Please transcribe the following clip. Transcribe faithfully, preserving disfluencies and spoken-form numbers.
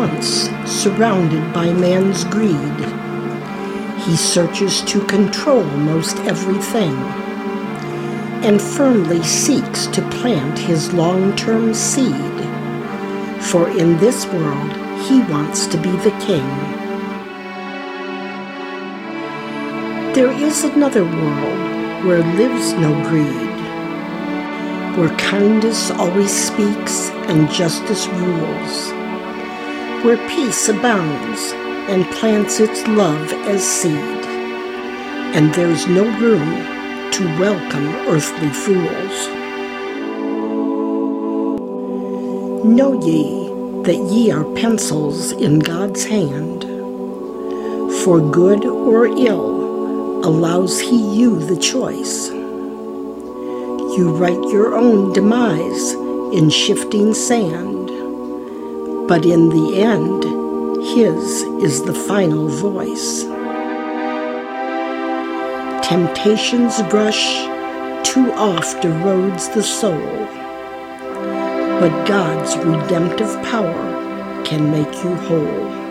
once surrounded by man's greed. He searches to control most everything and firmly seeks to plant his long-term seed. For in this world, he wants to be the king. There is another world where lives no greed, where kindness always speaks and justice rules, where peace abounds and plants its love as seed, and there's no room to welcome earthly fools. Know ye that ye are pencils in God's hand. For good or ill allows he you the choice. You write your own demise in shifting sand, but in the end, his is the final voice. Temptation's brush too oft erodes the soul, but God's redemptive power can make you whole.